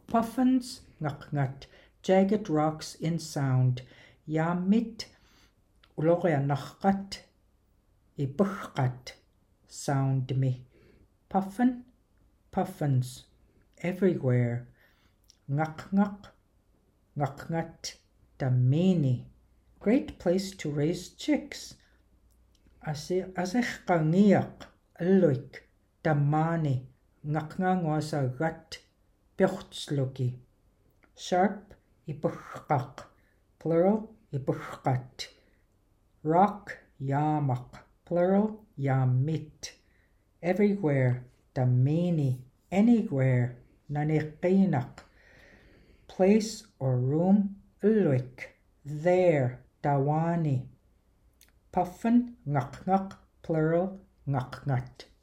Puffins, ngak, jagged rocks in sound. Yamit, uloria nachkat, ibuchkat, sound me. Puffin, puffins, everywhere. Ngak, damini. Great place to raise chicks. Asich kangiak, aluik, damani, ngakngangwasa gat, piochtsluki. Sharp, ibuchkak, plural, ibuchkat. Rock, yamak, plural, yamit. Everywhere, damini, anywhere, naniqinak. Place or room, aluik, there, dawani. Puffin, ngak, plural, ngak.